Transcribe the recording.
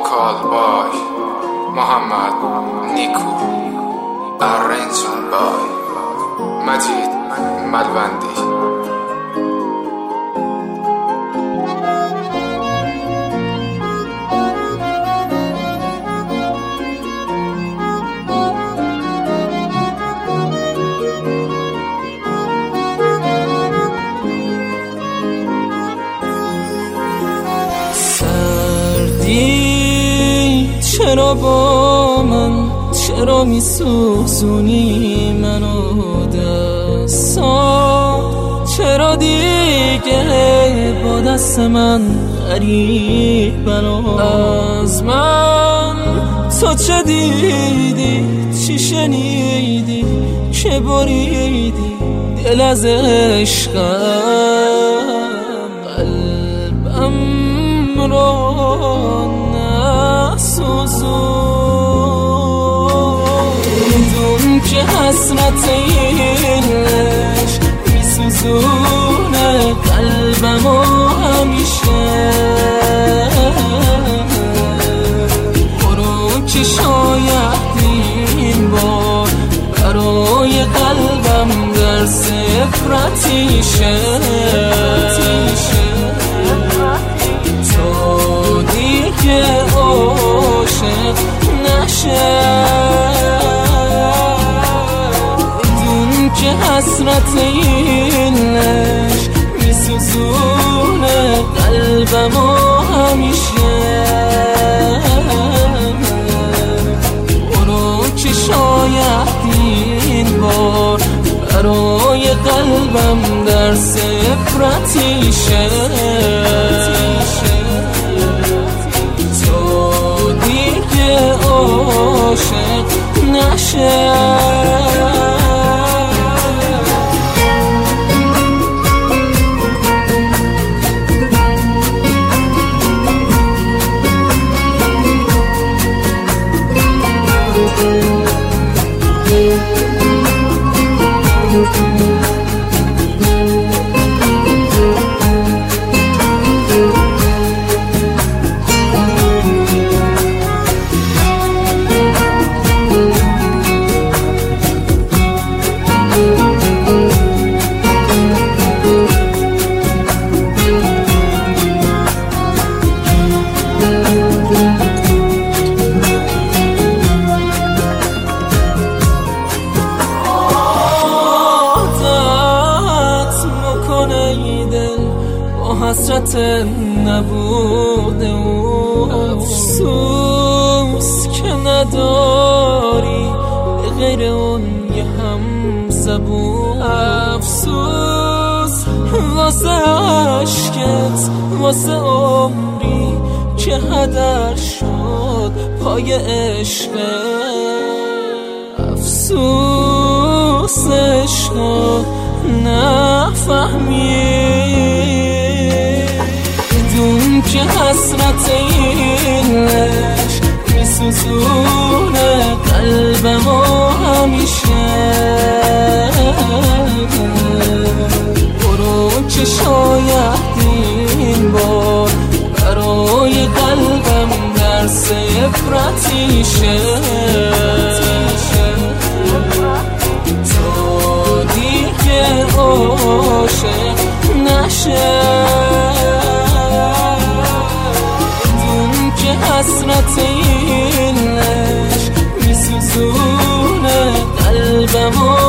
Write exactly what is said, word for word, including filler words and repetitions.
Vocal by Muhammad Niku, arranged by Majid Malvandi. چرا با من چرا میسوزونی منو دستا، چرا دیگه با دست من غریبن از من. تو چه دیدی چی شنیدی که بریدی دل از عشقم، قلبم رو میدون که حسرت این عشق میسوزونه قلبمو همیشه. برو که شاید این بار برای قلبم در سفرتیشه. تو دیگه عاشق نشه، بدون که حسرت این عشق میسوزونه قلبمو همیشه. برو که شاید این بار برای قلبم در سفرتیشه. عاشق نشه. حسرت نبوده و افسوس که نداری به غیر اون یه هم زبون. افسوس واسه عشقت، واسه عمری که هدر شد پای عشقت. افسوس عشقو نفهمی، بدون که حسرت این عشق میسوزونه قلبمو همیشه. برو که شاید این بار برای قلبم در سفرتیشه. تو دیگه عاشق نشه، حسرت این عشق میسوزونه قلبمو